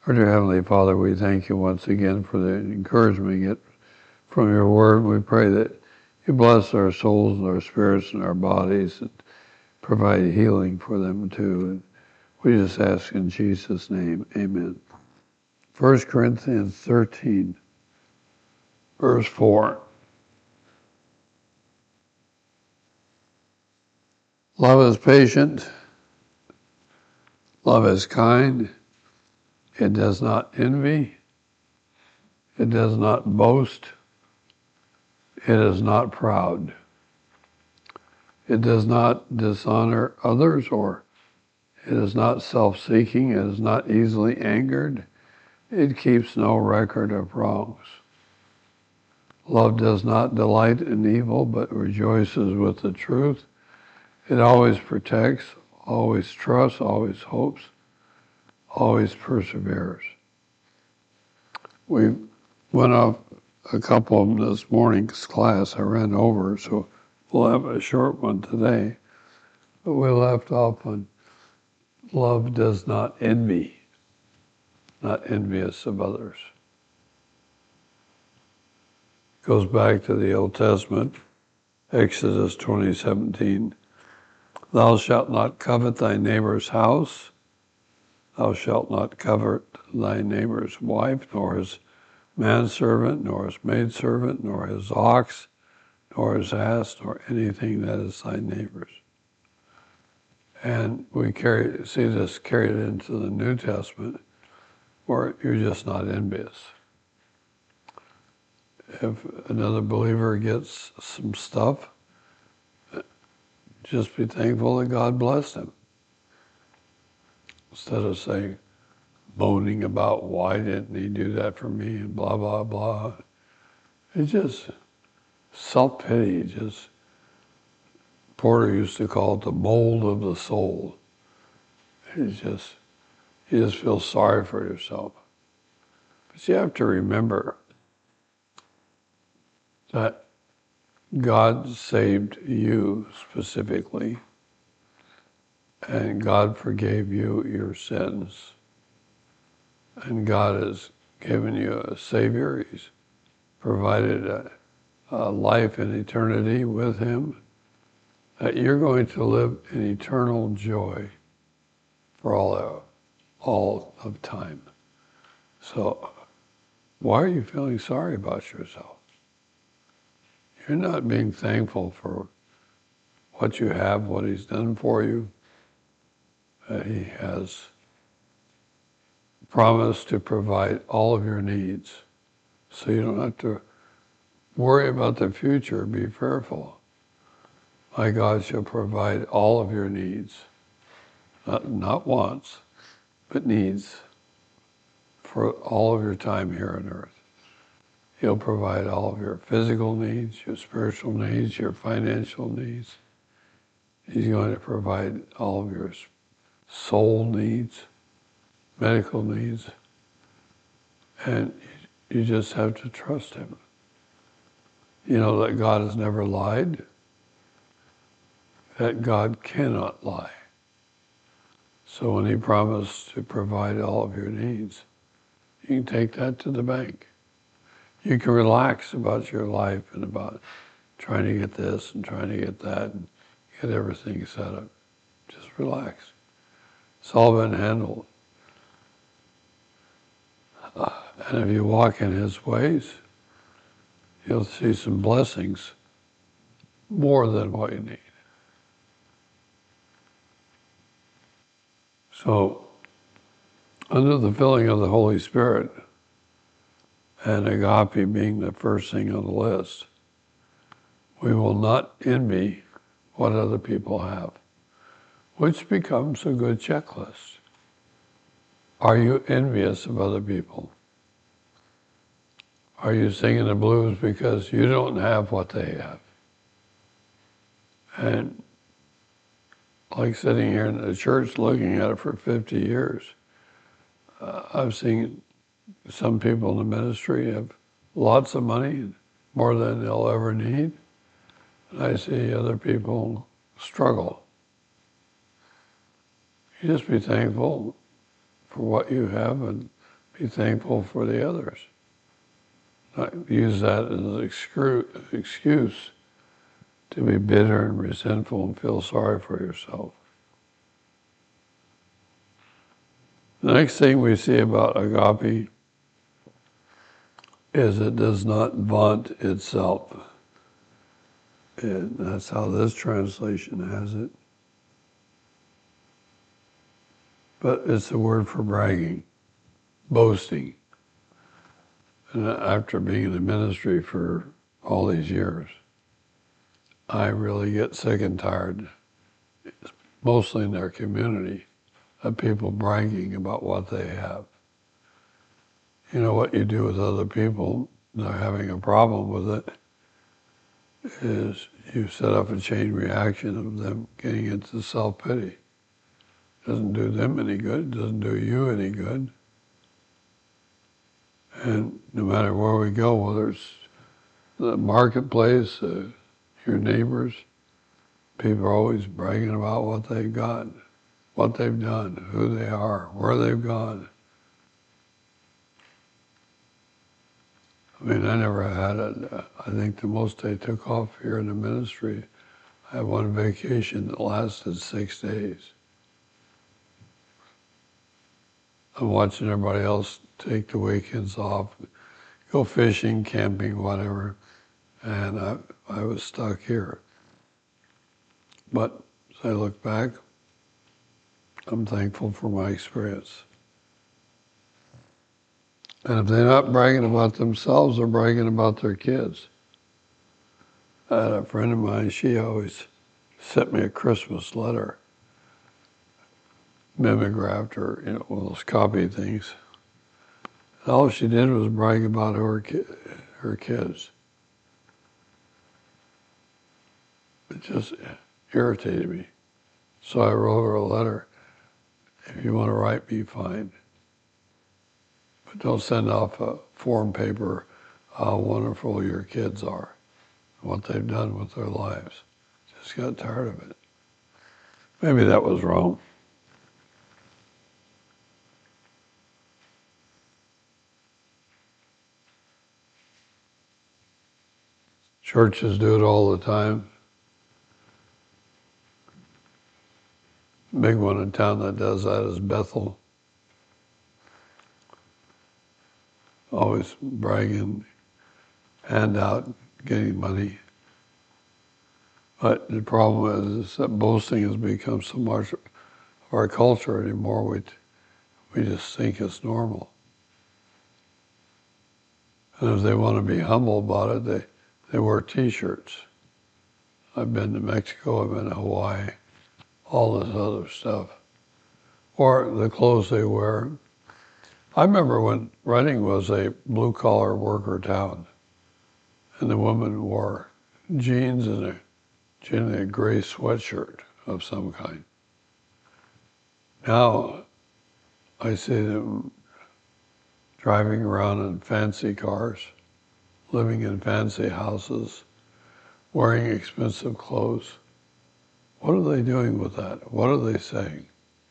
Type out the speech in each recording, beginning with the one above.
Our dear Heavenly Father, we thank you once again for the encouragement we get from your word. We pray that you bless our souls and our spirits and our bodies and provide healing for them too. And we just ask in Jesus' name, amen. 1 Corinthians 13, verse 4. Love is patient. Love is kind. It does not envy. It does not boast. It is not proud. It does not dishonor others, or it is not self-seeking. It is not easily angered. It keeps no record of wrongs. Love does not delight in evil, but rejoices with the truth. It always protects, always trusts, always hopes, always perseveres. We went off a couple of them this morning's class. I ran over, so we'll have a short one today. But we left off on love does not envy, not envious of others. Goes back to the Old Testament, Exodus 20:17. Thou shalt not covet thy neighbor's house. Thou shalt not covet thy neighbor's wife, nor his manservant, nor his maidservant, nor his ox, nor his ass, nor anything that is thy neighbor's. And we see this carried into the New Testament, where you're just not envious. If another believer gets some stuff, just be thankful that God blessed him. Instead of saying, moaning about why didn't he do that for me and blah, blah, blah. It's just self-pity. Just Porter used to call it the mold of the soul. You just feel sorry for yourself. But you have to remember that God saved you specifically, and God forgave you your sins. And God has given you a Savior. He's provided a life in eternity with Him, that you're going to live in eternal joy for all of time. So why are you feeling sorry about yourself? You're not being thankful for what you have, what He's done for you. He has promised to provide all of your needs, so you don't have to worry about the future. Be fearful. My God shall provide all of your needs, not wants, but needs for all of your time here on earth. He'll provide all of your physical needs, your spiritual needs, your financial needs. He's going to provide all of your soul needs, medical needs, and you just have to trust Him. You know that God has never lied, that God cannot lie. So when He promised to provide all of your needs, you can take that to the bank. You can relax about your life and about trying to get this and trying to get that and get everything set up. Just relax. It's all been handled. And if you walk in His ways, you'll see some blessings more than what you need. So, under the filling of the Holy Spirit, and agape being the first thing on the list, we will not envy what other people have, which becomes a good checklist. Are you envious of other people? Are you singing the blues because you don't have what they have? And like sitting here in the church looking at it for 50 years, I've seen some people in the ministry have lots of money, more than they'll ever need. And I see other people struggle. You just be thankful for what you have and Be thankful for the others. Not use that as an excuse to be bitter and resentful and feel sorry for yourself. The next thing we see about agape is it does not vaunt itself. And that's how this translation has it. But it's a word for bragging, boasting. And after being in the ministry for all these years, I really get sick and tired, mostly in their community, of people bragging about what they have. You know, what you do with other people, they're having a problem with it, is you set up a chain reaction of them getting into self-pity. Doesn't do them any good, doesn't do you any good. And no matter where we go, whether it's the marketplace, your neighbors, people are always bragging about what they've got, what they've done, who they are, where they've gone. I mean, I never had it. I think the most I took off here in the ministry, I had one vacation that lasted 6 days. I'm watching everybody else take the weekends off, go fishing, camping, whatever, and I was stuck here. But as I look back, I'm thankful for my experience. And if they're not bragging about themselves, they're bragging about their kids. I had a friend of mine, she always sent me a Christmas letter, mimeographed or one of those copy things. And all she did was brag about her kids. It just irritated me. So I wrote her a letter. If you want to write me, fine. But don't send off a form paper how wonderful your kids are, what they've done with their lives. Just got tired of it. Maybe that was wrong. Churches do it all the time. Big one in town that does that is Bethel. Always bragging, handout, getting money. But the problem is that boasting has become so much of our culture anymore, we just think it's normal. And if they want to be humble about it, they wear T-shirts. I've been to Mexico, I've been to Hawaii, all this other stuff. Or the clothes they wear. I remember when Reading was a blue-collar worker town, and the woman wore jeans and generally a gray sweatshirt of some kind. Now, I see them driving around in fancy cars, living in fancy houses, wearing expensive clothes. What are they doing with that? What are they saying?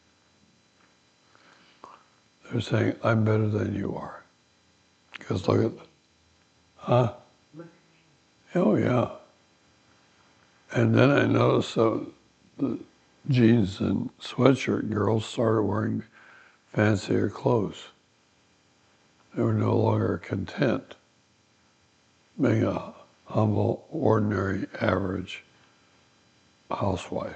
They're saying, I'm better than you are. Because look at, huh? Oh yeah. And then I noticed the jeans and sweatshirt girls started wearing fancier clothes. They were no longer content being a humble, ordinary, average housewife.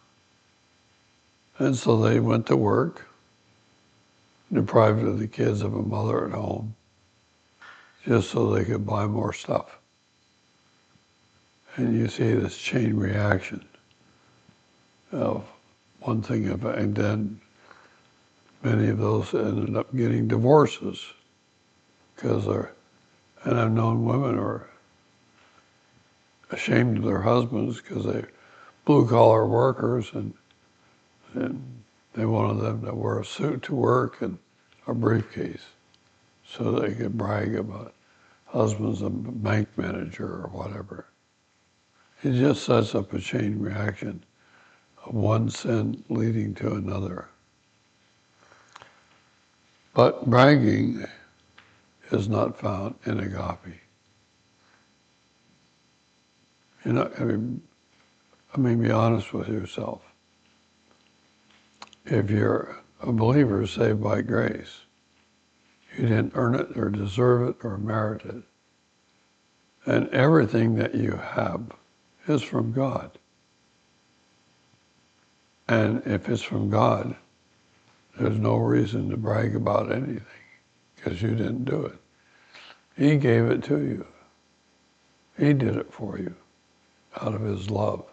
And so they went to work, deprived of the kids of a mother at home, just so they could buy more stuff. And you see this chain reaction of one thing, and then many of those ended up getting divorces because and I've known women who are ashamed of their husbands because they're blue-collar workers and they wanted them to wear a suit to work and a briefcase so they could brag about husband's a bank manager or whatever. It just sets up a chain reaction of one sin leading to another. But bragging is not found in agape. You're not, be honest with yourself. If you're a believer saved by grace, you didn't earn it or deserve it or merit it. And everything that you have is from God. And if it's from God, there's no reason to brag about anything because you didn't do it. He gave it to you. He did it for you out of his love.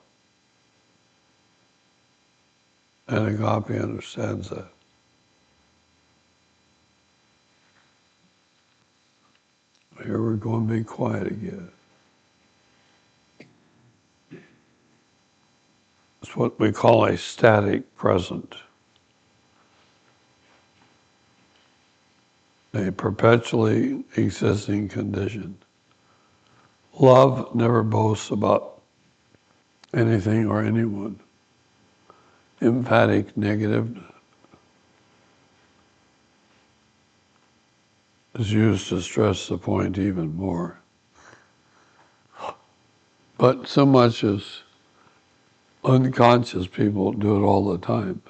And agape understands that. Here we're going to be quiet again. It's what we call a static present. A perpetually existing condition. Love never boasts about anything or anyone. Emphatic negative is used to stress the point even more. But so much as unconscious people do it all the time.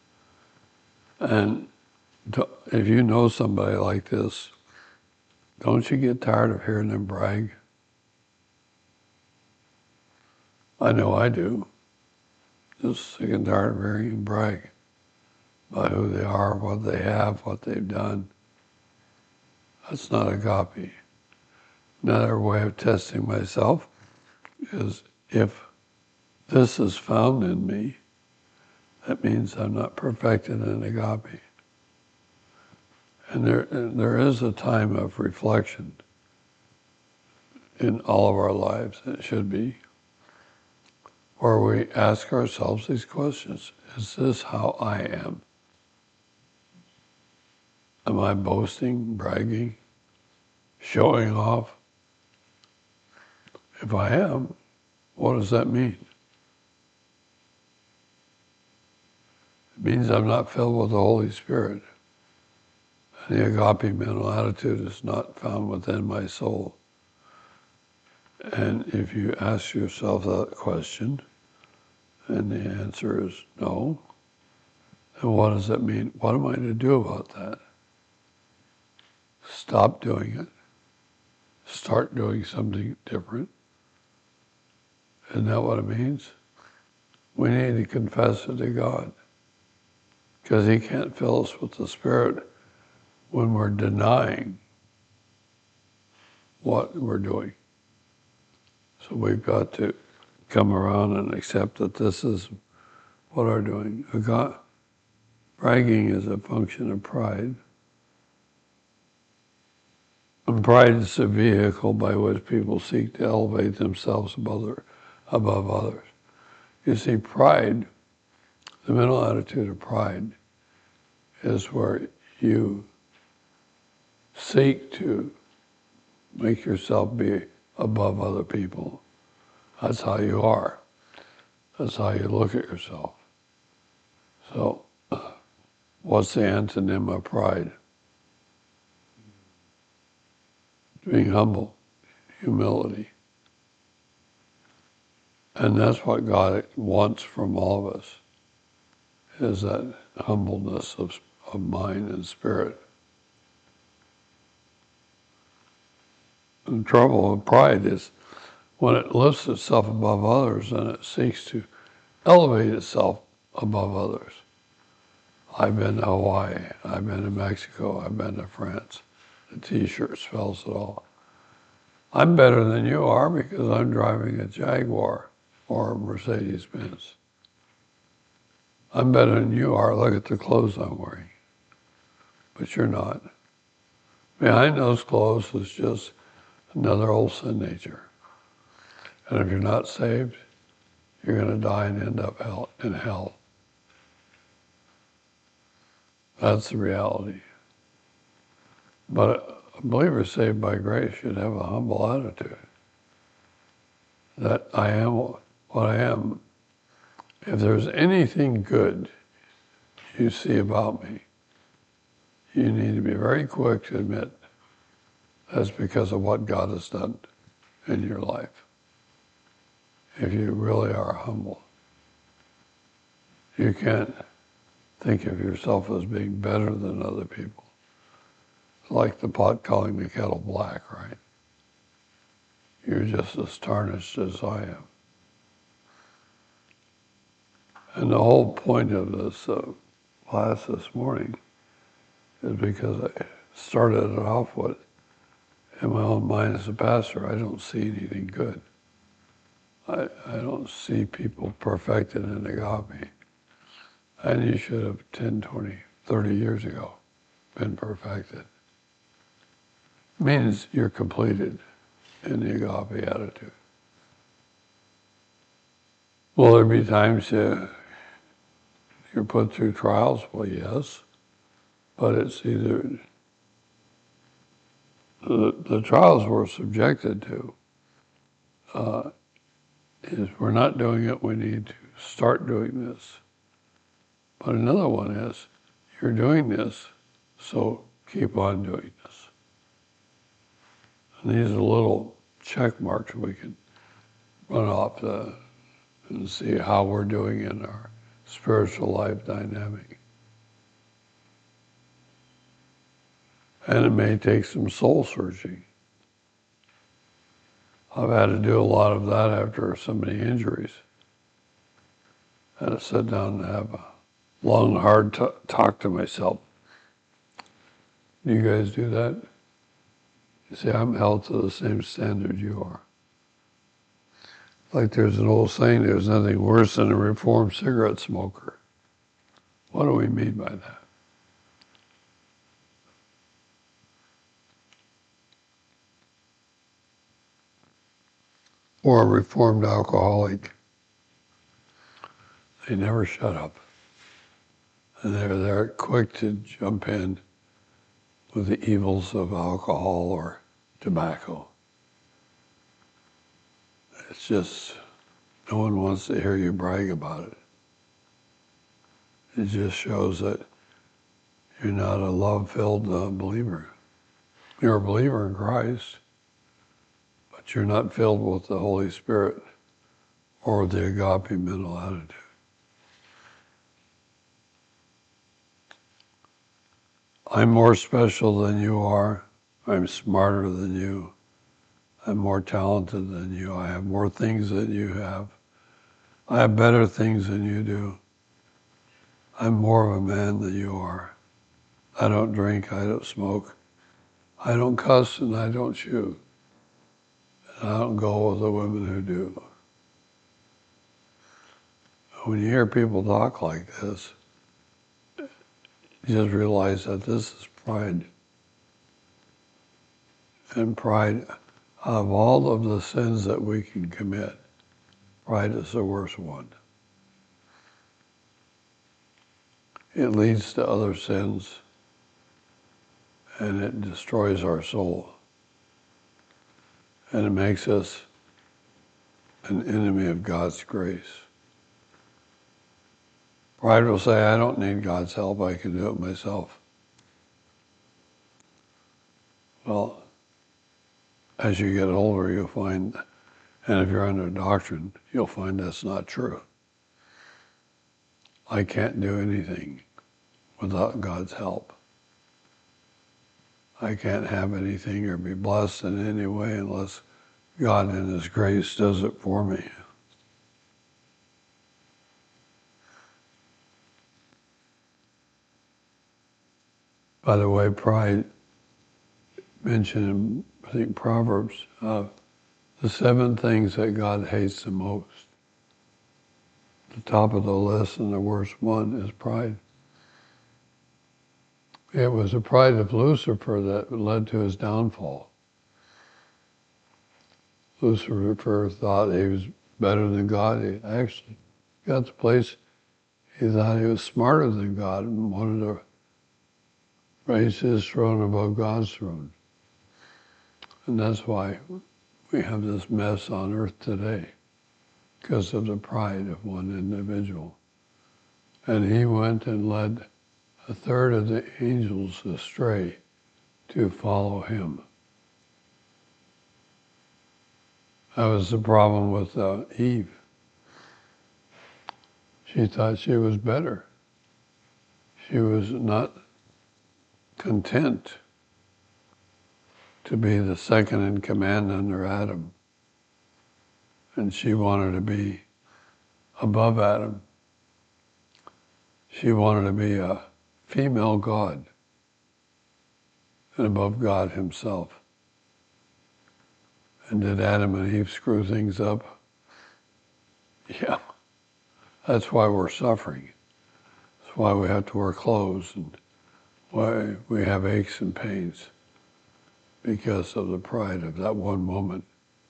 And if you know somebody like this, don't you get tired of hearing them brag? I know I do. Just sick and tired of hearing them brag about who they are, what they have, what they've done. That's not agape. Another way of testing myself is if this is found in me, that means I'm not perfected in agape. And there is a time of reflection in all of our lives, and it should be, where we ask ourselves these questions. Is this how I am? Am I boasting, bragging, showing off? If I am, what does that mean? It means I'm not filled with the Holy Spirit. And the agape mental attitude is not found within my soul. And if you ask yourself that question, and the answer is no, then what does that mean? What am I to do about that? Stop doing it. Start doing something different. Isn't that what it means? We need to confess it to God. Because he can't fill us with the Spirit when we're denying what we're doing. So we've got to come around and accept that this is what we're doing. Bragging is a function of pride. And pride is the vehicle by which people seek to elevate themselves above others. You see, pride, the mental attitude of pride, is where you seek to make yourself be above other people. That's how you are. That's how you look at yourself. So, what's the antonym of pride? Being humble, humility. And that's what God wants from all of us, is that humbleness of mind and spirit. The trouble with pride is when it lifts itself above others and it seeks to elevate itself above others. I've been to Hawaii, I've been to Mexico, I've been to France. The t-shirt spells it all. I'm better than you are because I'm driving a Jaguar or a Mercedes-Benz. I'm better than you are, look at the clothes I'm wearing. But you're not. Behind those clothes is just another old sin nature. And if you're not saved, you're going to die and end up in hell. That's the reality. But a believer saved by grace should have a humble attitude. That I am what I am. If there's anything good you see about me, you need to be very quick to admit that's because of what God has done in your life. If you really are humble, you can't think of yourself as being better than other people. It's like the pot calling the kettle black, right? You're just as tarnished as I am. And the whole point of this class this morning is because I started it off with, in my own mind as a pastor, I don't see anything good. I don't see people perfected in agape. And you should have 10, 20, 30 years ago been perfected. Means you're completed in the agape attitude. Will there be times you're put through trials? Well, yes. But it's either the trials we're subjected to is we're not doing it, we need to start doing this. But another one is you're doing this, so keep on doing this. And these are little check marks we can run off and see how we're doing in our spiritual life dynamic. And it may take some soul searching. I've had to do a lot of that after so many injuries. I had to sit down and have a long, hard talk to myself. Do you guys do that? You see, I'm held to the same standard you are. Like there's an old saying, there's nothing worse than a reformed cigarette smoker. What do we mean by that? Or a reformed alcoholic. They never shut up. And they're quick to jump in with the evils of alcohol or tobacco. It's just, no one wants to hear you brag about it. It just shows that you're not a love-filled believer. You're a believer in Christ, but you're not filled with the Holy Spirit or the agape mental attitude. I'm more special than you are. I'm smarter than you. I'm more talented than you. I have more things than you have. I have better things than you do. I'm more of a man than you are. I don't drink, I don't smoke. I don't cuss and I don't chew. And I don't go with the women who do. When you hear people talk like this, you just realize that this is pride. And pride, of all of the sins that we can commit, pride is the worst one. It leads to other sins, and it destroys our soul. And it makes us an enemy of God's grace. Pride will say, I don't need God's help, I can do it myself. Well, as you get older, you'll find, and if you're under doctrine, you'll find that's not true. I can't do anything without God's help. I can't have anything or be blessed in any way unless God in His grace does it for me. By the way, pride mentioned in, I think, Proverbs, the 7 things that God hates the most. The top of the list and the worst one is pride. It was the pride of Lucifer that led to his downfall. Lucifer thought he was better than God. He actually got to the place he thought he was smarter than God and wanted to raise his throne above God's throne. And that's why we have this mess on earth today, because of the pride of one individual. And he went and led a third of the angels astray to follow him. That was the problem with Eve. She thought she was better. She was not content to be the second in command under Adam. And she wanted to be above Adam. She wanted to be a female God and above God himself. And did Adam and Eve screw things up? Yeah. That's why we're suffering. That's why we have to wear clothes and why we have aches and pains, because of the pride of that one moment.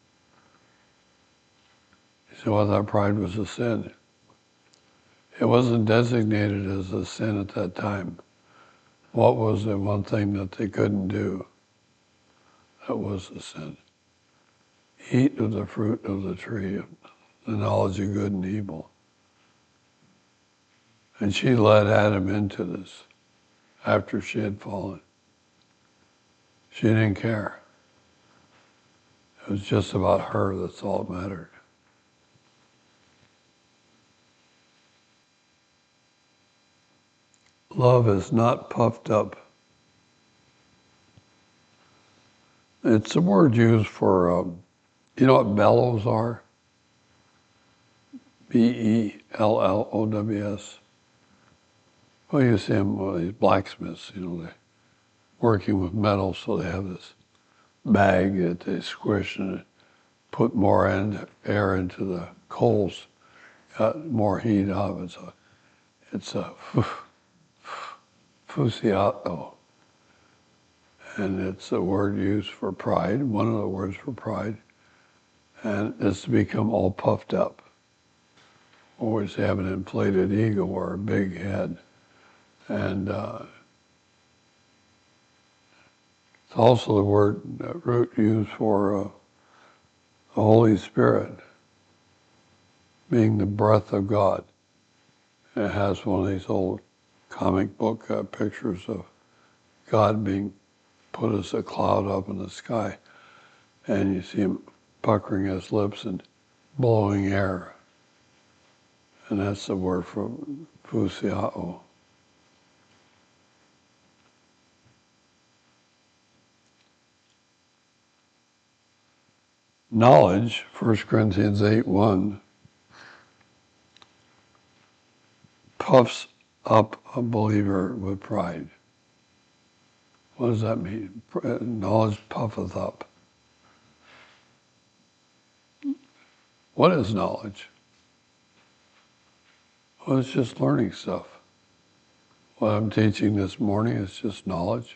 You see, well, that pride was a sin. It wasn't designated as a sin at that time. What was the one thing that they couldn't do? That was the sin. Eat of the fruit of the tree of the knowledge of good and evil. And she led Adam into this after she had fallen. She didn't care. It was just about her, that's all that mattered. Love is not puffed up. It's a word used for, you know what bellows are? bellows. Well, you see them, well, these blacksmiths, you know, they're working with metal, so they have this bag that they squish and put more air into the coals, got more heat out of it. So it's a fusiato. And it's a word used for pride, one of the words for pride. And it's to become all puffed up. Always have an inflated ego or a big head. And it's also the word, root used for the Holy Spirit, being the breath of God. It has one of these old comic book pictures of God being put as a cloud up in the sky, and you see him puckering his lips and blowing air. And that's the word for fusiao. Knowledge, 1 Corinthians 8:1, puffs up a believer with pride. What does that mean? Knowledge puffeth up. What is knowledge? Well, it's just learning stuff. What I'm teaching this morning is just knowledge.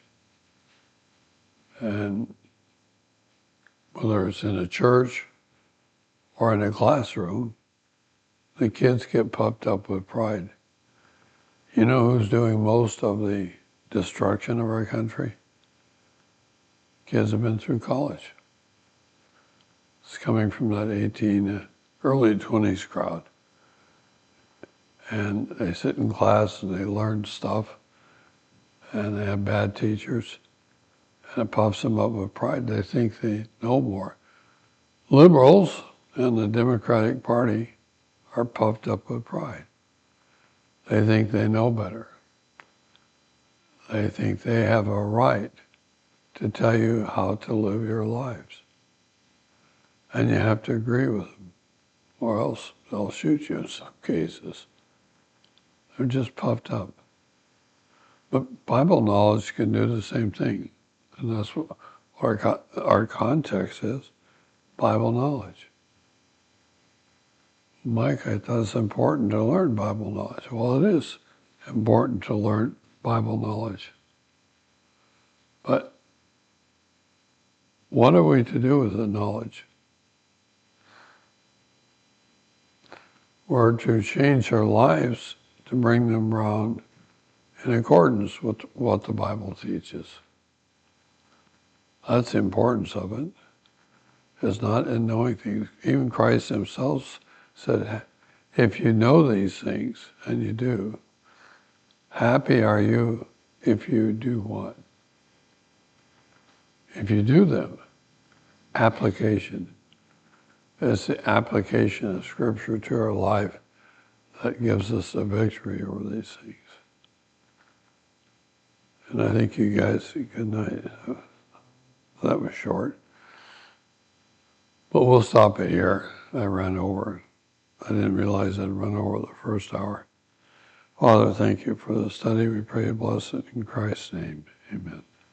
And whether it's in a church or in a classroom, the kids get puffed up with pride. You know who's doing most of the destruction of our country? Kids have been through college. It's coming from that early 20s crowd. And they sit in class and they learn stuff, and they have bad teachers, and it puffs them up with pride. They think they know more. Liberals and the Democratic Party are puffed up with pride. They think they know better. They think they have a right to tell you how to live your lives. And you have to agree with them, or else they'll shoot you in some cases. They're just puffed up. But Bible knowledge can do the same thing. And that's what our context is, Bible knowledge. Mike, I thought it's important to learn Bible knowledge. Well, it is important to learn Bible knowledge. But what are we to do with the knowledge? We're to change our lives to bring them around in accordance with what the Bible teaches. That's the importance of it. It's not in knowing things. Even Christ himself said, if you know these things, and you do, Happy are you if you do what? If you do them. Application. It's the application of Scripture to our life that gives us the victory over these things. And I think you guys, good night. That was short. But we'll stop it here. I ran over. I didn't realize I'd run over the first hour. Father, thank you for the study. We pray a blessing in Christ's name. Amen.